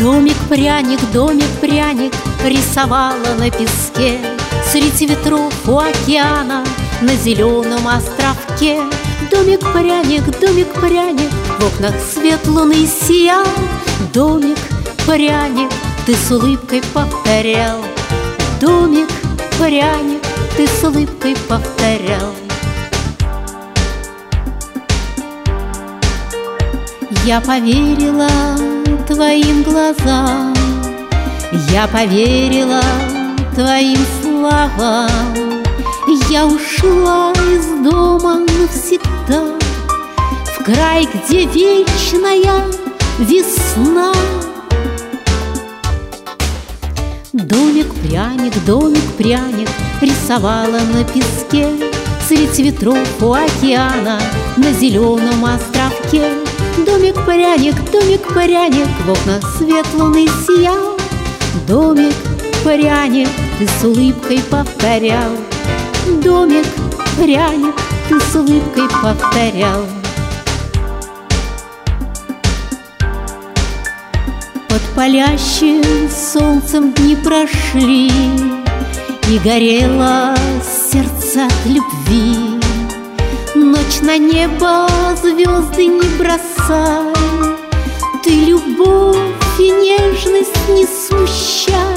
домик-пряник рисовала на песке среди ветров у океана на зеленом островке. Домик-пряник, в окнах свет луны сиял. Домик-пряник, ты с улыбкой повторял. Домик-пряник, ты с улыбкой повторял. Я поверила твоим глазам, я поверила твоим словам. Я ушла из дома навсегда в край, где вечная весна. Домик-пряник рисовала на песке среди ветров у океана на зеленом островке. Домик-пряник, в окнах свет луны сиял. Домик-пряник, ты с улыбкой повторял. Домик-пряник, ты с улыбкой повторял. Под палящим солнцем дни прошли, и горело сердце от любви. Ночь на небо звезды не бросай, ты любовь и нежность не смущай.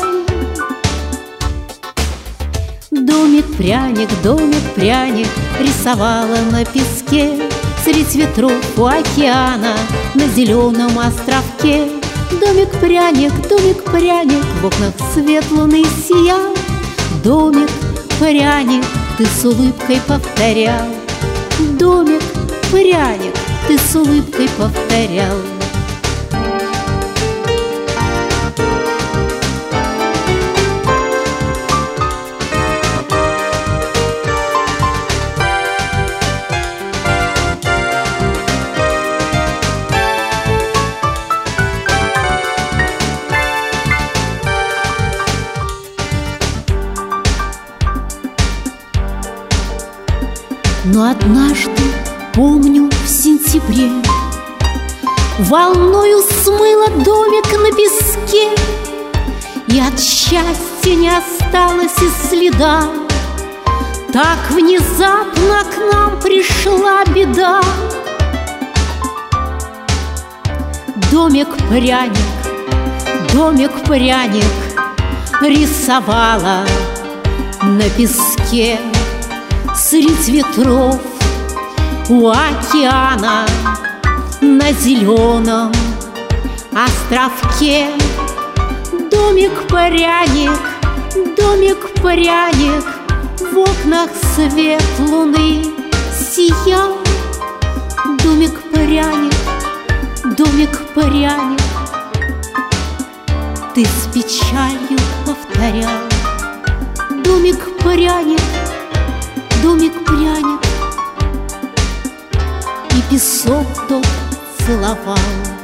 Домик-пряник рисовала на песке среди ветров у океана на зеленом островке. Домик-пряник, в окнах свет луны сиял. Домик-пряник, ты с улыбкой повторял. Домик-пряник, ты с улыбкой повторял. Но однажды, помню, в сентябре волною смыло домик на песке, и от счастья не осталось и следа. Так внезапно к нам пришла беда. Домик-пряник рисовала на песке средь ветров у океана на зеленом островке. Домик-пряник, в окнах свет луны сиял. Домик-пряник, ты с печалью повторял. Домик-пряник, и песок тот целовал.